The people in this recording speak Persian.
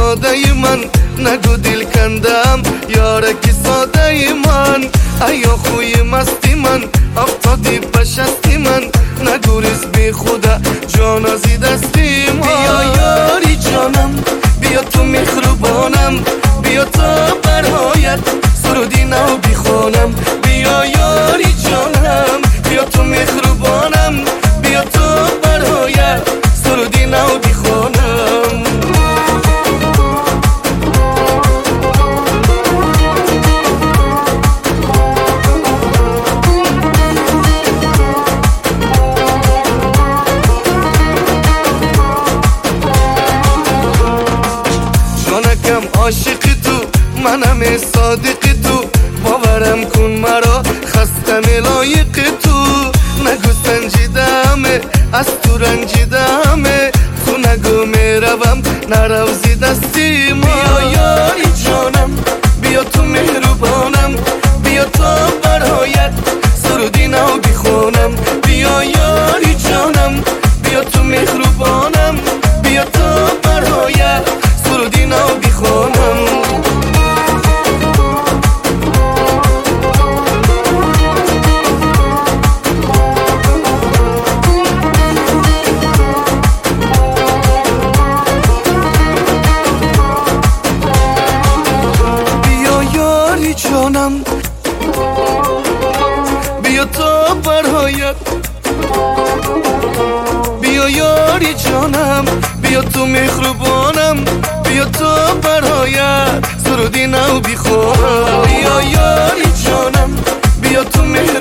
ساده من، نگو دل کندم یارکی ساده من. ایا خوی مستی من، افتادی بشستی من، نگو ریز بی خدا جان ازی دستی من. بیا یاری جانم، بیا تو مهربانم، بیا تا برایت سرودی نو بخوانم. بیا یاری جانم، بیا تو مهربانم، بیا تا برایت سرودی نو بخوانم. جانکم عاشق تو، منم صادق تو، باورم کن مرا خستم لایق تو. نگو سنجیدمه از تو رنجیدمه، تو نگو میروم نروزی دستی ما. بیا یاری جانم، بیا تو مهربانم، بیا تا برایت سرودی نو بخونم. بیا یاری جانم، بیا تو مهربانم، بیا تا برایت سرودی نو بخونم. جانم بیا تا برایت، بیا یاری جانم، بیا تو مهربانم، بیا تا برایت سرودی نو بخونم. بیا یاری جانم، بیا تو